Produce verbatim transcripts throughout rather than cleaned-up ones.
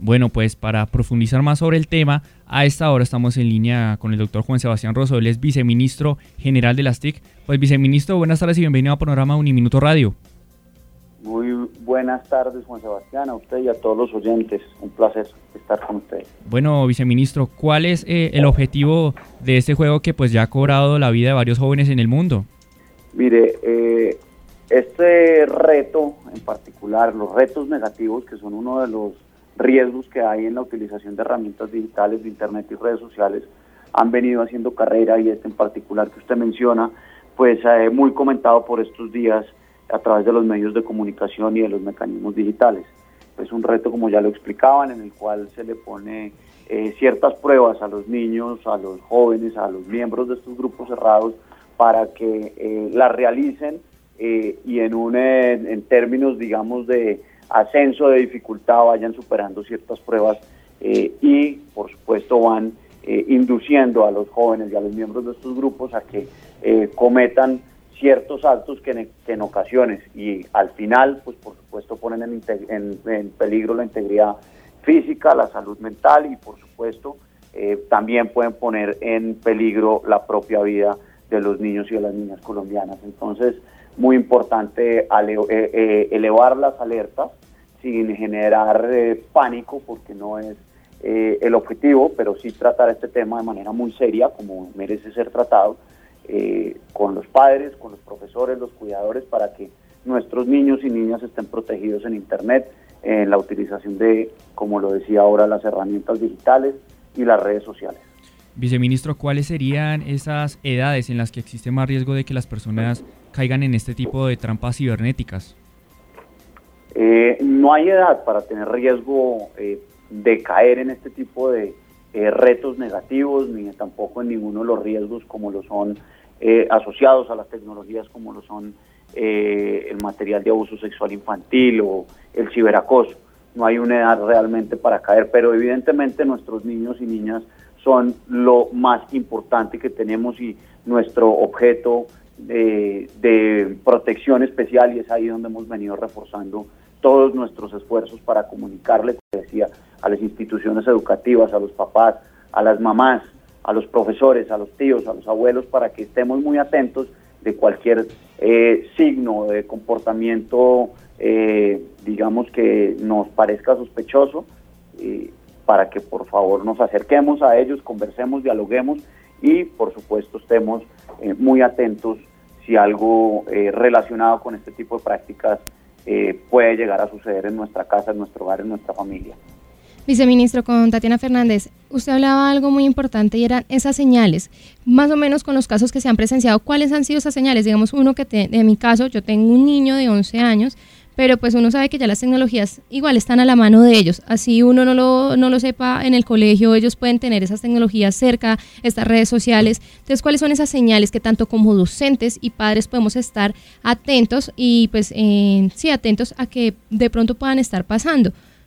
Bueno, pues para profundizar más sobre el tema, a esta hora estamos en línea con el doctor Juan Sebastián Rosso, él es viceministro general de las T I C. Pues viceministro, buenas tardes y bienvenido a Panorama Uniminuto Radio. Muy buenas tardes, Juan Sebastián, a usted y a todos los oyentes. Un placer estar con ustedes. Bueno, viceministro, ¿cuál es eh, el objetivo de este juego que pues ya ha cobrado la vida de varios jóvenes en el mundo? Mire, eh, este reto en particular, los retos negativos, que son uno de los riesgos que hay en la utilización de herramientas digitales, de internet y redes sociales, han venido haciendo carrera, y este en particular que usted menciona, pues eh, muy comentado por estos días a través de los medios de comunicación y de los mecanismos digitales. Es un reto, como ya lo explicaban, en el cual se le pone eh, ciertas pruebas a los niños, a los jóvenes, a los miembros de estos grupos cerrados, para que eh, las realicen eh, y en, un, eh, en términos, digamos, de ascenso de dificultad vayan superando ciertas pruebas eh, y, por supuesto, van eh, induciendo a los jóvenes y a los miembros de estos grupos a que eh, cometan ciertos actos que en, que en ocasiones y al final, pues por supuesto, ponen en, en, en peligro la integridad física, la salud mental y, por supuesto, eh, también pueden poner en peligro la propia vida de los niños y de las niñas colombianas. Entonces, muy importante ale, eh, eh, elevar las alertas sin generar eh, pánico, porque no es eh, el objetivo, pero sí tratar este tema de manera muy seria, como merece ser tratado, Eh, con los padres, con los profesores, los cuidadores, para que nuestros niños y niñas estén protegidos en Internet, en la utilización de, como lo decía ahora, las herramientas digitales y las redes sociales. Viceministro, ¿cuáles serían esas edades en las que existe más riesgo de que las personas caigan en este tipo de trampas cibernéticas? Eh, no hay edad para tener riesgo eh, de caer en este tipo de Eh, retos negativos, ni tampoco en ninguno de los riesgos como lo son eh, asociados a las tecnologías, como lo son eh, el material de abuso sexual infantil o el ciberacoso. No hay una edad realmente para caer, pero evidentemente nuestros niños y niñas son lo más importante que tenemos y nuestro objeto de, de protección especial, y es ahí donde hemos venido reforzando todos nuestros esfuerzos para comunicarle, como decía, a las instituciones educativas, a los papás, a las mamás, a los profesores, a los tíos, a los abuelos, para que estemos muy atentos de cualquier eh, signo de comportamiento, eh, digamos, que nos parezca sospechoso, eh, para que por favor nos acerquemos a ellos, conversemos, dialoguemos y por supuesto estemos eh, muy atentos si algo eh, relacionado con este tipo de prácticas Eh, puede llegar a suceder en nuestra casa, en nuestro hogar, en nuestra familia. Viceministro, con Tatiana Fernández, usted hablaba algo muy importante y eran esas señales, más o menos con los casos que se han presenciado. ¿Cuáles han sido esas señales? Digamos, uno que te, en mi caso, yo tengo un niño de once años, pero pues uno sabe que ya las tecnologías igual están a la mano de ellos, así uno no lo, no lo sepa en el colegio, ellos pueden tener esas tecnologías cerca, estas redes sociales. Entonces, ¿cuáles son esas señales que tanto como docentes y padres podemos estar atentos y pues eh, sí, atentos a que de pronto puedan estar pasando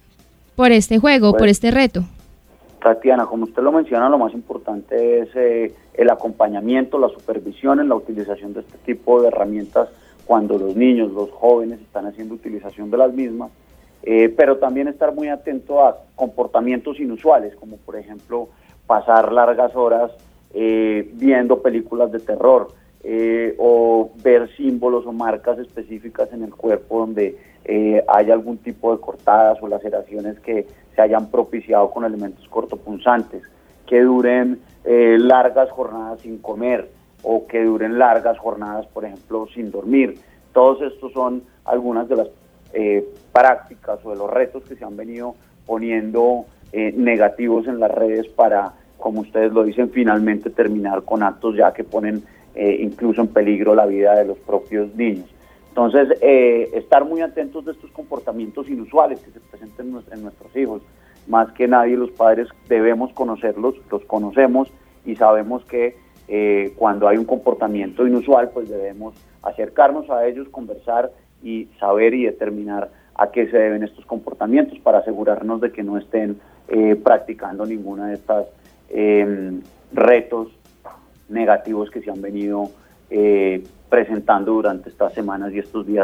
por este juego, pues, por este reto? Tatiana, como usted lo menciona, lo más importante es eh, el acompañamiento, la supervisión en la utilización de este tipo de herramientas cuando los niños, los jóvenes están haciendo utilización de las mismas, eh, pero también estar muy atento a comportamientos inusuales, como por ejemplo pasar largas horas eh, viendo películas de terror eh, o ver símbolos o marcas específicas en el cuerpo donde eh, hay algún tipo de cortadas o laceraciones que se hayan propiciado con elementos cortopunzantes, que duren eh, largas jornadas sin comer, o que duren largas jornadas, por ejemplo, sin dormir. Todos estos son algunas de las eh, prácticas o de los retos que se han venido poniendo eh, negativos en las redes para, como ustedes lo dicen, finalmente terminar con actos ya que ponen eh, incluso en peligro la vida de los propios niños. Entonces, eh, estar muy atentos de estos comportamientos inusuales que se presenten en nuestros hijos. Más que nadie, los padres debemos conocerlos, los conocemos y sabemos que Eh, cuando hay un comportamiento inusual, pues debemos acercarnos a ellos, conversar y saber y determinar a qué se deben estos comportamientos para asegurarnos de que no estén eh, practicando ninguna de estas eh, retos negativos que se han venido eh, presentando durante estas semanas y estos días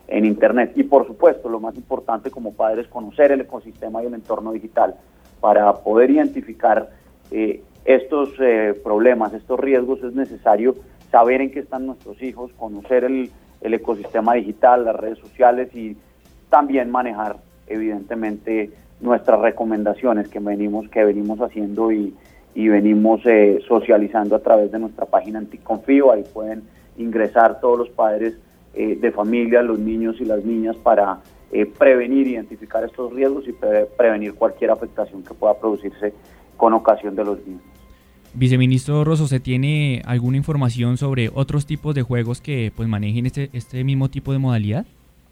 en Internet. Y por supuesto, lo más importante como padres, conocer el ecosistema y el entorno digital para poder identificar eh, estos eh, problemas, estos riesgos. Es necesario saber en qué están nuestros hijos, conocer el, el ecosistema digital, las redes sociales y también manejar evidentemente nuestras recomendaciones que venimos, que venimos haciendo y, y venimos eh, socializando a través de nuestra página Anticonfío. Ahí pueden ingresar todos los padres eh, de familia, los niños y las niñas para eh, prevenir, identificar estos riesgos y pre- prevenir cualquier afectación que pueda producirse con ocasión de los mismos. Viceministro Rosso, ¿se tiene alguna información sobre otros tipos de juegos que pues manejen este, este mismo tipo de modalidad?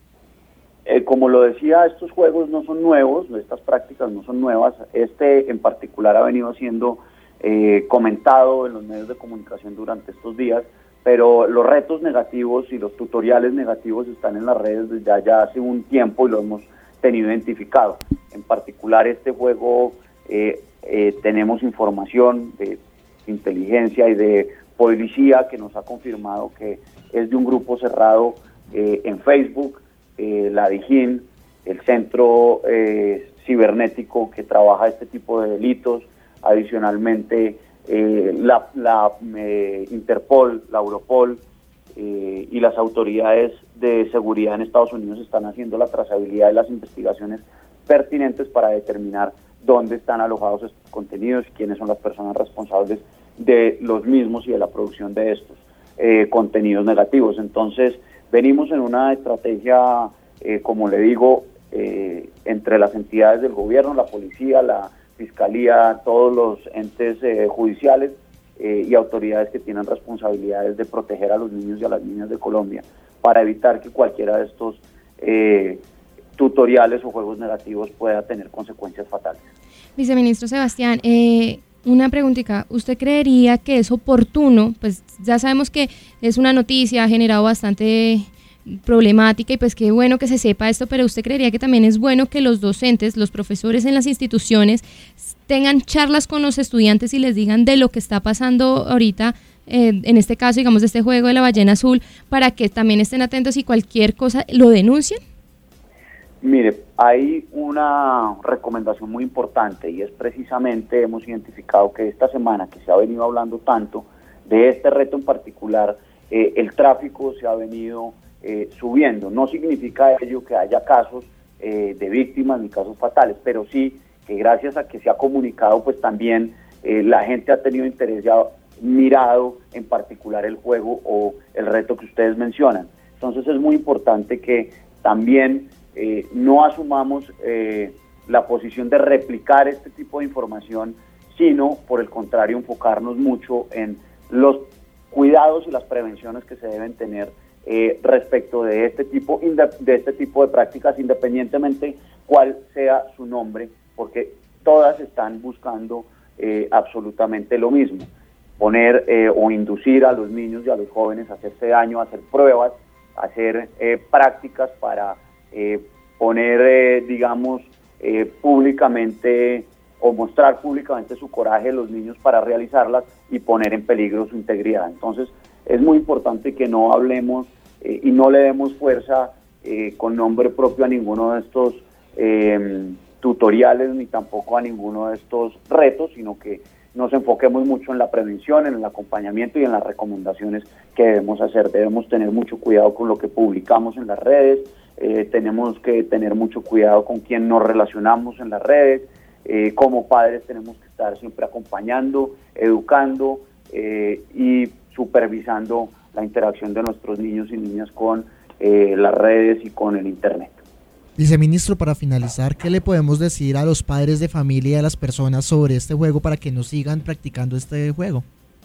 Eh, como lo decía, estos juegos no son nuevos, estas prácticas no son nuevas. Este en particular ha venido siendo eh, comentado en los medios de comunicación durante estos días, pero los retos negativos y los tutoriales negativos están en las redes desde allá hace un tiempo y lo hemos tenido identificado. En particular este juego eh, eh, tenemos información de inteligencia y de policía que nos ha confirmado que es de un grupo cerrado eh, en Facebook. Eh, la DIJÍN, el centro eh, cibernético que trabaja este tipo de delitos, adicionalmente eh, la, la eh, Interpol, la Europol eh, y las autoridades de seguridad en Estados Unidos están haciendo la trazabilidad de las investigaciones pertinentes para determinar dónde están alojados estos contenidos y quiénes son las personas responsables de los mismos y de la producción de estos eh, contenidos negativos. Entonces, venimos en una estrategia, eh, como le digo, eh, entre las entidades del gobierno, la policía, la fiscalía, todos los entes eh, judiciales eh, y autoridades que tienen responsabilidades de proteger a los niños y a las niñas de Colombia para evitar que cualquiera de estos eh, tutoriales o juegos negativos pueda tener consecuencias fatales. Viceministro Sebastián, eh, una preguntita, ¿usted creería que es oportuno? Pues ya sabemos que es una noticia, ha generado bastante problemática y pues qué bueno que se sepa esto, pero ¿usted creería que también es bueno que los docentes, los profesores en las instituciones tengan charlas con los estudiantes y les digan de lo que está pasando ahorita, eh, en este caso, digamos, de este juego de la ballena azul, para que también estén atentos y cualquier cosa lo denuncien? Mire, hay una recomendación muy importante y es precisamente, hemos identificado que esta semana que se ha venido hablando tanto de este reto en particular, eh, el tráfico se ha venido eh, subiendo. No significa ello que haya casos eh, de víctimas ni casos fatales, pero sí que gracias a que se ha comunicado, pues también eh, la gente ha tenido interés y ha mirado en particular el juego o el reto que ustedes mencionan. Entonces es muy importante que también Eh, no asumamos eh, la posición de replicar este tipo de información, sino por el contrario enfocarnos mucho en los cuidados y las prevenciones que se deben tener eh, respecto de este tipo de este tipo de prácticas, independientemente cuál sea su nombre, porque todas están buscando eh, absolutamente lo mismo: poner eh, o inducir a los niños y a los jóvenes a hacerse daño, a hacer pruebas, a hacer eh, prácticas para Eh, poner, eh, digamos, eh, públicamente o mostrar públicamente su coraje de los niños para realizarlas y poner en peligro su integridad. Entonces, es muy importante que no hablemos eh, y no le demos fuerza eh, con nombre propio a ninguno de estos eh, tutoriales ni tampoco a ninguno de estos retos, sino que nos enfoquemos mucho en la prevención, en el acompañamiento y en las recomendaciones que debemos hacer. Debemos tener mucho cuidado con lo que publicamos en las redes. Eh, tenemos que tener mucho cuidado con quién nos relacionamos en las redes. Eh, como padres tenemos que estar siempre acompañando, educando eh, y supervisando la interacción de nuestros niños y niñas con eh, las redes y con el Internet. Viceministro, para finalizar, ¿qué le podemos decir a los padres de familia y a las personas sobre este juego para que no sigan practicando este juego?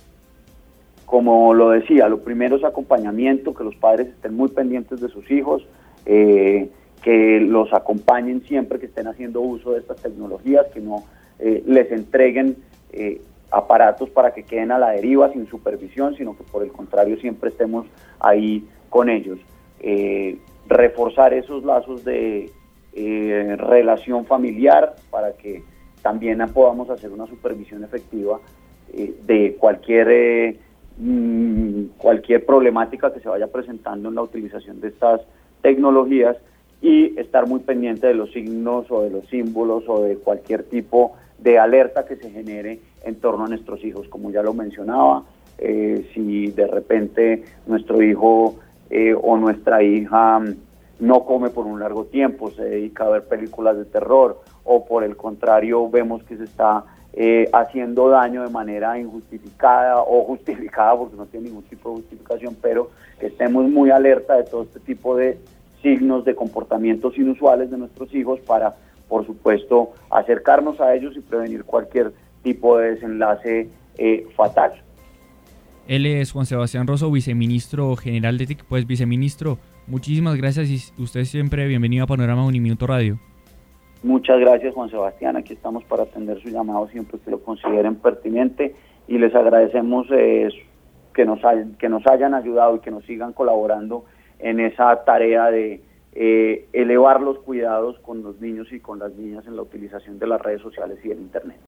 Como lo decía, lo primero es acompañamiento, que los padres estén muy pendientes de sus hijos, Eh, que los acompañen siempre que estén haciendo uso de estas tecnologías, que no eh, les entreguen eh, aparatos para que queden a la deriva sin supervisión, sino que por el contrario siempre estemos ahí con ellos. Eh, reforzar esos lazos de eh, relación familiar para que también podamos hacer una supervisión efectiva eh, de cualquier eh, mmm, cualquier problemática que se vaya presentando en la utilización de estas tecnologías y estar muy pendiente de los signos o de los símbolos o de cualquier tipo de alerta que se genere en torno a nuestros hijos. Como ya lo mencionaba, eh, si de repente nuestro hijo eh, o nuestra hija no come por un largo tiempo, se dedica a ver películas de terror, o por el contrario vemos que se está eh, haciendo daño de manera injustificada o justificada, porque no tiene ningún tipo de justificación, pero que estemos muy alerta de todo este tipo de signos de comportamientos inusuales de nuestros hijos para, por supuesto, acercarnos a ellos y prevenir cualquier tipo de desenlace eh, fatal. Él es Juan Sebastián Rosso, viceministro general de T I C. Pues, viceministro, muchísimas gracias y usted siempre bienvenido a Panorama Uniminuto Radio. Muchas gracias, Juan Sebastián. Aquí estamos para atender su llamado siempre que lo consideren pertinente y les agradecemos eh, que, nos hay, que nos hayan ayudado y que nos sigan colaborando en esa tarea de eh, elevar los cuidados con los niños y con las niñas en la utilización de las redes sociales y el Internet.